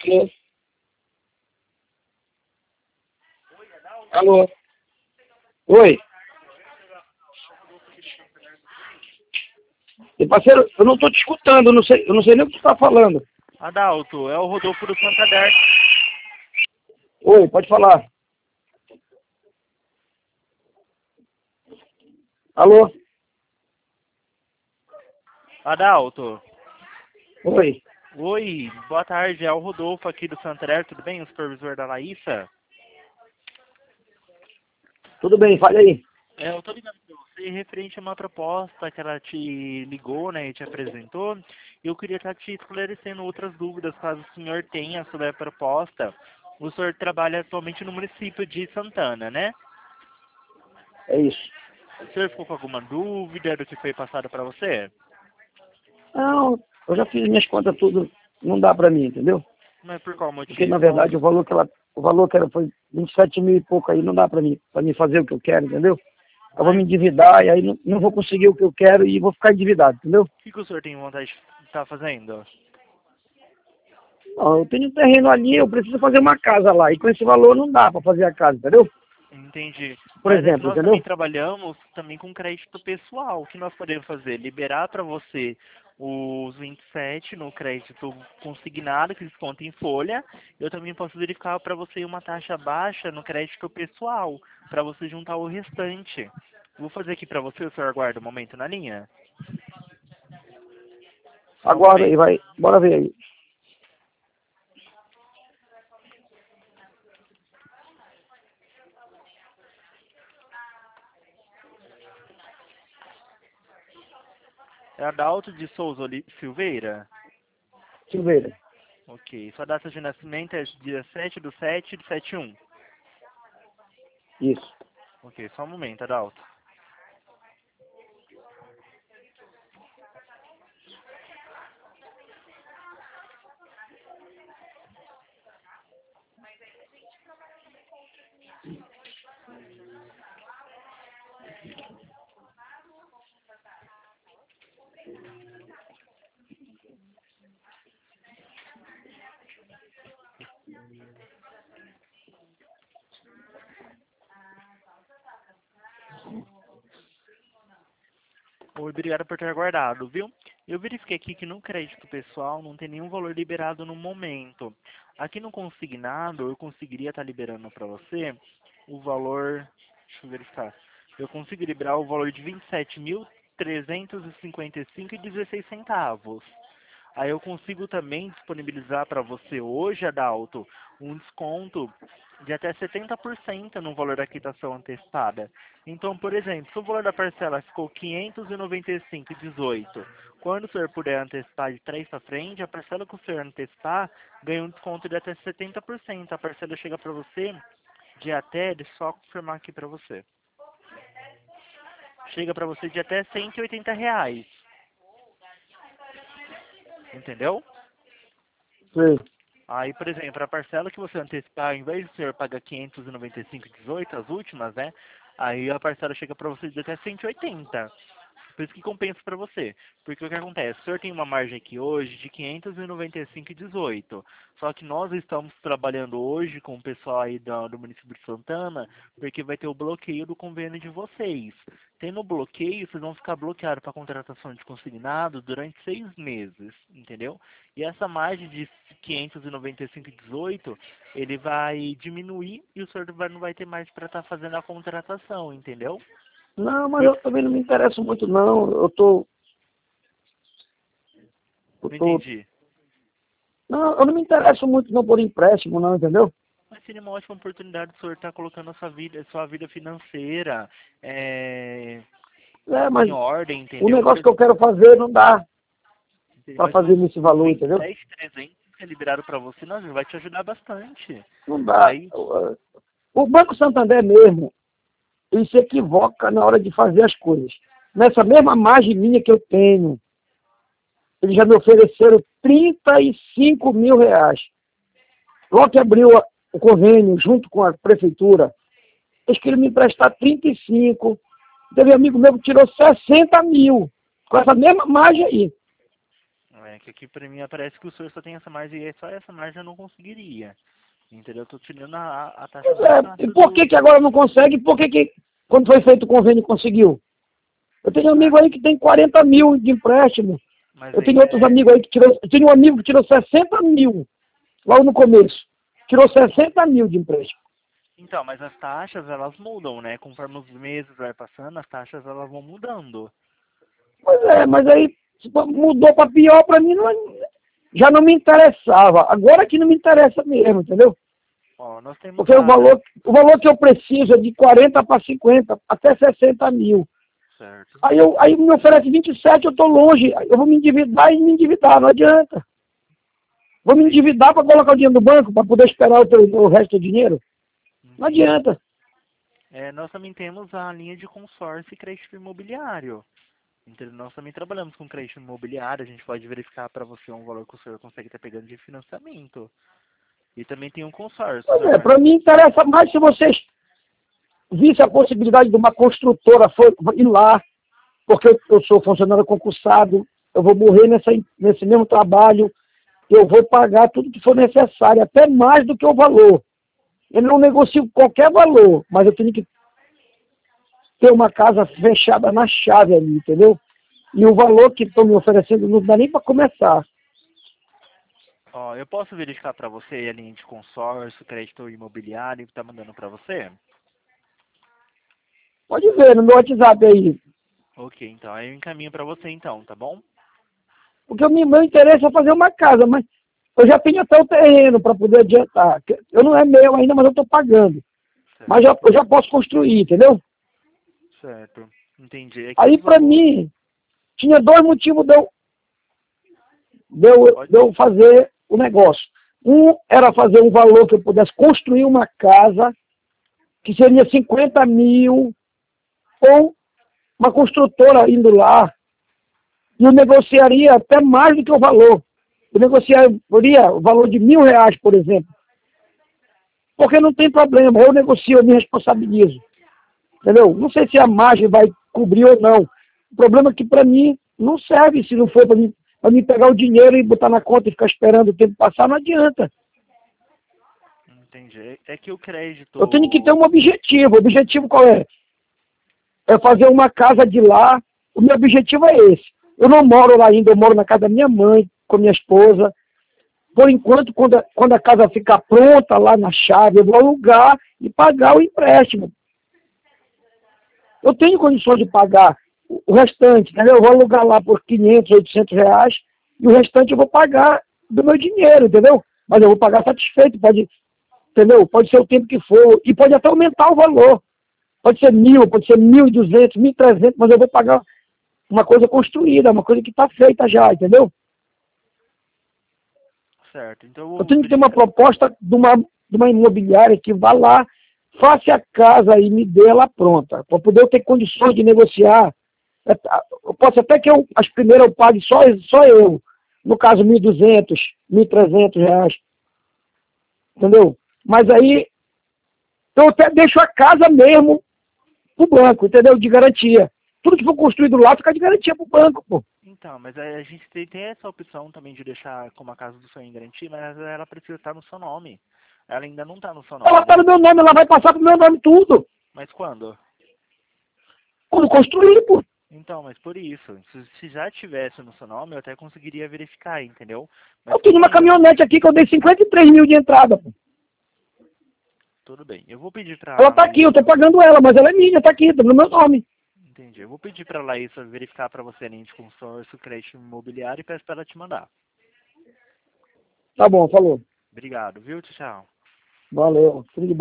Alô? Alô? Oi? E parceiro, eu não estou te escutando, eu não sei nem o que você está falando. Adalto, é o Rodolfo do Santander. Oi, pode falar. Alô? Adalto, Oi. oi, boa tarde, é o Rodolfo aqui do Santander, tudo bem? O supervisor da Laísa? Tudo bem, fale aí. Eu tô ligando pra você referente a uma proposta que ela te ligou, né, e te apresentou. Eu queria estar te esclarecendo outras dúvidas, caso o senhor tenha sobre a proposta. O senhor trabalha atualmente no município de Santana, né? É isso. O senhor ficou com alguma dúvida do que foi passado para você? Não, eu já fiz minhas contas tudo, não dá pra mim, entendeu? Mas por qual Porque na motivo? verdade o valor que ela foi 27 mil e pouco aí, não dá pra mim fazer o que eu quero, entendeu? Eu vou Mas me endividar e aí não vou conseguir o que eu quero e vou ficar endividado, entendeu? o que o senhor tem vontade de estar fazendo? Não, eu tenho um terreno ali, eu preciso fazer uma casa lá. E com esse valor não dá para fazer a casa, entendeu? Entendi. Por Mas é que exemplo, nós também entendeu? trabalhamos também com crédito pessoal. O que nós podemos fazer? Liberar para você os 27 no crédito consignado, que desconta em folha. Eu também posso verificar para você uma taxa baixa no crédito pessoal, para você juntar o restante. Vou fazer aqui para você, o senhor aguarda um momento na linha? Só um Aguarda aí, momento. vai. Bora ver aí. É Adalto de Souza Silveira? Silveira. Ok. Sua data de nascimento é dia 7/7/71. Isso. Ok, só um momento, Adalto. Oi, obrigado por ter aguardado, viu? Eu verifiquei aqui que no crédito pessoal não tem nenhum valor liberado no momento. Aqui no consignado, eu conseguiria estar liberando para você o valor... Deixa eu verificar. Eu consigo liberar o valor de 27.355,16 centavos. Aí eu consigo também disponibilizar para você hoje, Adalto, um desconto de até 70% no valor da quitação antecipada. Então, por exemplo, se o valor da parcela ficou 595,18, quando o senhor puder antecipar de trás para frente, a parcela que o senhor antecipar ganha um desconto de até 70%. A parcela chega para você de até, deixa eu só confirmar aqui para você, chega para você de até R$ 180. Entendeu? Sim. Aí, por exemplo, a parcela que você antecipar, ao invés de o senhor pagar 595,18, as últimas, né? Aí a parcela chega para você de até 180. Por isso que compensa para você. Porque o que acontece? O senhor tem uma margem aqui hoje de 595,18. Só que nós estamos trabalhando hoje com o pessoal aí do município de Santana, porque vai ter o bloqueio do convênio de vocês. Tendo o bloqueio, vocês vão ficar bloqueados para contratação de consignado durante 6 meses, entendeu? E essa margem de 595,18, ele vai diminuir e o senhor não vai ter mais para estar fazendo a contratação, entendeu? Não, mas eu também não me interesso muito, não. Eu tô. Eu Não tô. entendi. Não, eu não me interesso muito não por empréstimo, não, entendeu? Mas seria uma ótima oportunidade do senhor estar colocando sua vida financeira É, em mas ordem, o entendeu? negócio que eu quero fazer não dá para Mas fazer nesse os valor, entendeu? 27.300 que é liberado para você, nós vai te ajudar bastante. Não dá. Aí, O Banco Santander mesmo, ele se equivoca na hora de fazer as coisas. Nessa mesma margem minha que eu tenho, eles já me ofereceram R$ 35 mil. Logo que abriu o convênio junto com a prefeitura, eles queriam me emprestar 35. Teve amigo meu que tirou 60 mil, com essa mesma margem aí. É que aqui pra mim aparece que o senhor só tem essa margem e só essa margem eu não conseguiria. Entendeu? Eu tô tirando a taxa Pois mais é, baixa e por que que agora não consegue? Por que que, quando foi feito o convênio, conseguiu? Eu tenho um amigo aí que tem 40 mil de empréstimo. Mas Eu aí tenho outros é... amigos aí que tirou... Eu tenho um amigo que tirou 60 mil, logo no começo. Tirou 60 mil de empréstimo. Então, mas as taxas, elas mudam, né? Conforme os meses vai passando, as taxas, elas vão mudando. Pois é, mas aí mudou para pior para mim, não, já não me interessava. Agora que não me interessa mesmo, entendeu? Ó, nós temos Porque o valor que eu preciso é de 40 para 50, até 60 mil. Certo. Aí me oferece 27, eu estou longe. Eu vou me endividar e me endividar, não adianta. Vou me endividar para colocar o dinheiro no banco, para poder esperar o resto do dinheiro? Não Entendi. adianta. Nós também temos a linha de consórcio e crédito imobiliário. Então, nós também trabalhamos com crédito imobiliário, a gente pode verificar para você um valor que o senhor consegue estar pegando de financiamento. E também tem um consórcio, Pois senhor é, para Marcos. mim interessa mais se vocês vissem a possibilidade de uma construtora ir lá, porque eu sou funcionário concursado, eu vou morrer nesse mesmo trabalho, eu vou pagar tudo que for necessário, até mais do que o valor. Eu não negocio qualquer valor, mas eu tenho que ter uma casa fechada na chave ali, entendeu? E o valor que estão me oferecendo não dá nem para começar. Ó, eu posso verificar para você a linha de consórcio, crédito imobiliário que está mandando para você? Pode ver no meu WhatsApp aí. Ok, então aí eu encaminho para você então, tá bom? Porque meu interesse é fazer uma casa, mas eu já tenho até o terreno para poder adiantar. Eu não é meu ainda, mas eu estou pagando. Mas Certo, eu já posso construir, entendeu? certo. Entendi. É que Aí, o para valor... mim, tinha dois motivos de eu Pode... fazer o negócio. Um era fazer um valor que eu pudesse construir uma casa, que seria 50 mil, com uma construtora indo lá, e eu negociaria até mais do que o valor. Eu negociaria o valor de R$ 1.000, por exemplo. Porque não tem problema, eu negocio, eu me responsabilizo. Entendeu? Não sei se a margem vai cobrir ou não. O problema é que para mim não serve se não for para mim pegar o dinheiro e botar na conta e ficar esperando o tempo passar, não adianta. Entendi. É que o Eu tenho que ter crédito... um objetivo. O objetivo qual é? É fazer uma casa de lá. O meu objetivo é esse. Eu não moro lá ainda, eu moro na casa da minha mãe, com a minha esposa. Por enquanto, quando a casa ficar pronta lá na chave, eu vou alugar e pagar o empréstimo. Eu tenho condições de pagar o restante, entendeu? Eu vou alugar lá por 500, R$ 800 e o restante eu vou pagar do meu dinheiro, entendeu? Mas eu vou pagar satisfeito, entendeu? Pode ser o tempo que for e pode até aumentar o valor. Pode ser 1.000, pode ser 1.200, 1.300, mas eu vou pagar uma coisa construída, uma coisa que está feita já, entendeu? Certo, então eu Eu vou tenho que ter uma verificar... proposta de uma imobiliária que vá lá, faça a casa e me dê ela pronta, para poder eu ter condições de negociar. Eu posso até que as primeiras eu pague só eu, no caso R$ 1.200, R$ 1.300, entendeu? Mas aí eu até deixo a casa mesmo pro banco, entendeu? De garantia. Tudo que for construído lá fica de garantia pro banco, pô. Então, mas a gente tem essa opção também de deixar como a casa do sonho em garantia, mas ela precisa estar no seu nome. Ela ainda não está no seu nome, Ela tá né? no meu nome, ela vai passar pro meu nome tudo. Mas quando? Quando construir, pô. Então, mas por isso, se já tivesse no seu nome, eu até conseguiria verificar, entendeu? Mas Eu tenho como uma ainda... caminhonete aqui que eu dei 53 mil de entrada, pô. Tudo bem. Eu vou pedir Ela pra tá aqui, Laís... eu tô pagando ela, mas ela é minha, tá aqui, tá no meu nome. Entendi. Eu vou pedir pra Laís verificar pra você a linha de consórcio, crédito imobiliário e peço pra ela te mandar. Tá bom, falou. Obrigado, viu? Tchau. Valeu. Tudo de bom.